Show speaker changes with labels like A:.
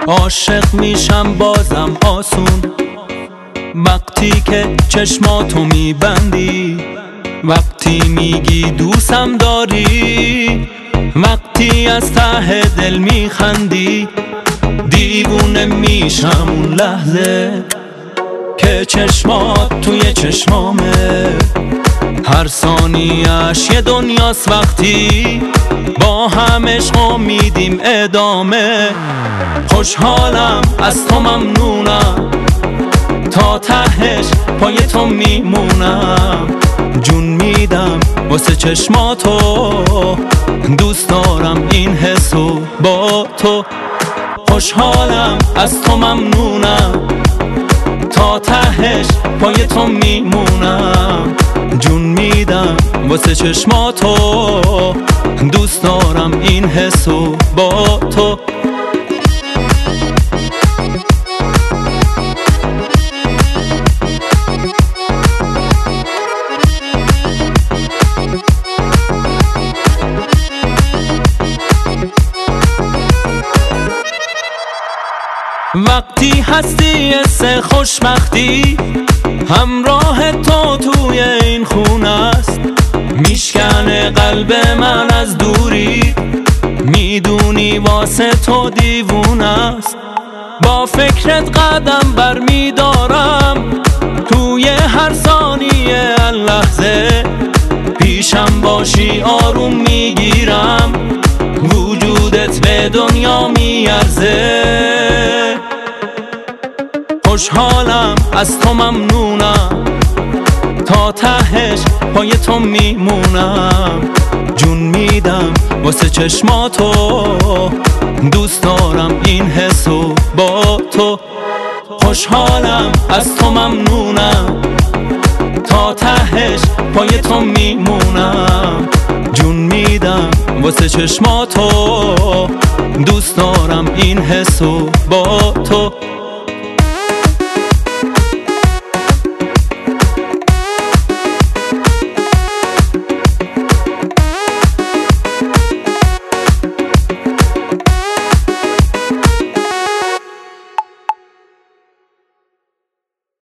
A: عاشق میشم بازم آسون وقتی که چشماتو میبندی، وقتی میگی دوستم داری، وقتی از ته دل میخندی. دیوونه میشم اون لحظه که چشمات توی چشمامه، هر ثانیه‌اش یه دنیاست وقتی با هم عشق میدیم ادامه. خوشحالم از تو ممنونم، تا تهش پای تو میمونم. جون میدم واسه چشماتو، دوست دارم این حسو با تو. خوشحالم از تو ممنونم، تا تهش پای تو میمونم. جون میدم واسه چشماتو، دوست دارم این حسو با تو. وقتی هستی حس خوشبختی، همراه تو توی این خونه است. میشکنه قلب من از دوری، میدونی واسه تو دیوونه است. با فکرت قدم بر میدارم، توی هر ثانیه هر لحظه. پیشم باشی آروم میگیرم، وجودت به دنیا میارزه. خوشحالم از تو ممنونم، تا تهش پای تو میمونم. جون میدم واسه چشماتو، دوست دارم این حسو با تو. خوشحالم از تو ممنونم، تا تهش پای تو میمونم. جون میدم واسه چشماتو، دوست دارم این حسو با تو.